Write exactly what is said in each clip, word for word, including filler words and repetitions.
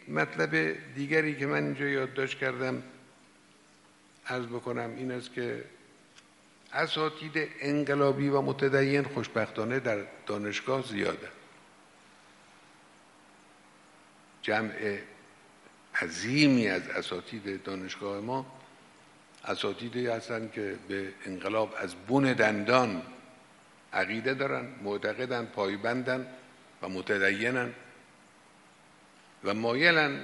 مطلب دیگری که من اینجا یادداشت کردم عرض بکنم این است که اساتید انقلابی و متدین خوشبختانه در دانشگاه زیاده. جمع عظیمی از اساتید دانشگاه ما اساتیدی هستند که به انقلاب از بن دندان عقیده دارن، معتقدن، پایبندن و متدینن و مایلن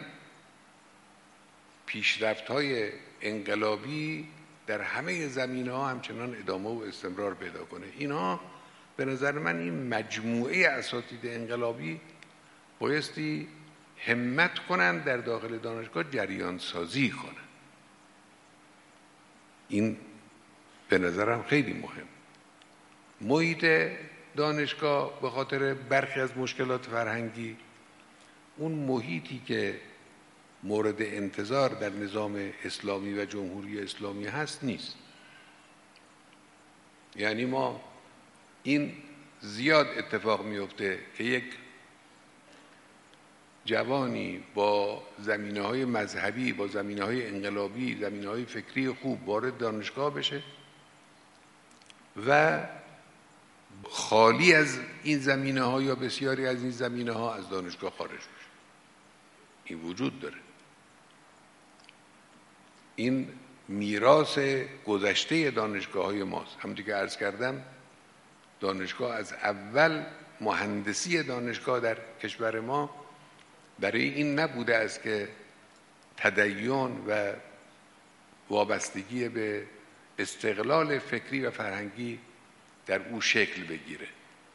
پیشرفت‌های انقلابی در همه زمینه‌ها همچنان ادامه و استمرار پیدا کنه. اینها به نظر من این مجموعه اساتید انقلابی بایستی همت کنن در داخل دانشگاه جریان سازی کنن. این به نظرم خیلی مهم. محیط دانشگاه به خاطر برخی از مشکلات فرهنگی اون محیطی که مورد انتظار در نظام اسلامی و جمهوری اسلامی هست نیست. یعنی ما این زیاد اتفاق میفته که یک جوانی با زمینه‌های مذهبی، با زمینه‌های انقلابی، زمینه‌های فکری خوب وارد دانشگاه بشه و خالی از این زمینه‌ها یا بسیاری از این زمینه‌ها از دانشگاه خارج بشه. این وجود داره. این میراث گذشته دانشگاه‌های ماست. همونطور که عرض کردم دانشگاه از اول مهندسی دانشگاه در کشور ما برای این نبوده است که تدین و وابستگی به استقلال فکری و فرهنگی در او شکل بگیره.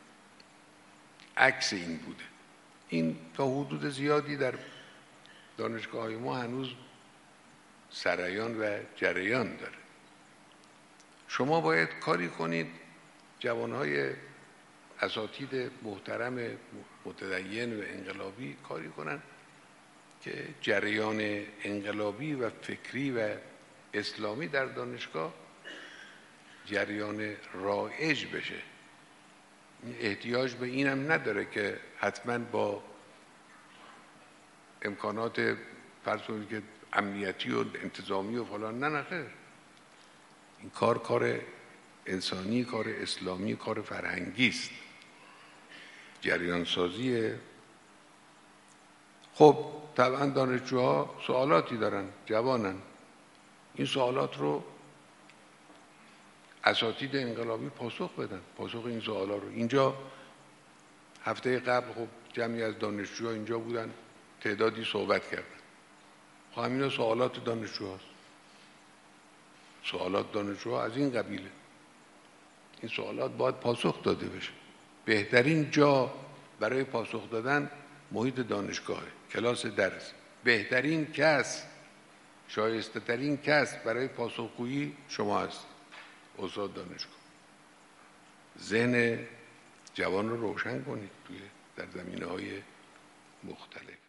عکس این بوده. این تا حدود زیادی در دانشگاه‌های ما هنوز سریان و جریان داره. شما باید کاری کنید جوانهای اساتید محترم متدین و انقلابی کاری کنن که جریان انقلابی و فکری و اسلامی در دانشگاه جریان رایج بشه. احتیاج به اینم نداره که حتما با امکانات فرض کنید که امنیتی و انتظامی و فلان، نه نه خیر. این کار کار انسانی، کار اسلامی، کار فرهنگی است. جریان سازیه. خب طبعا دانشجوها سوالاتی دارن، جوانن. این سوالات رو اساتید انقلابی پاسخ بدن، پاسخ این سوالا رو. اینجا هفته قبل خب جمعی از دانشجوها اینجا بودن، تعدادی صحبت کردن. خب همینا سوالات دانشجوهاست. سوالات دانشجوها از این قبیله. این سوالات باید پاسخ داده بشه. بهترین جا برای پاسخ دادن محیط دانشگاهه، کلاس درس. بهترین کس، شایسته ترین کس برای پاسخگویی شما هست، استاد دانشگاه. ذهن جوان رو روشن کنید توی در زمینه‌های مختلف.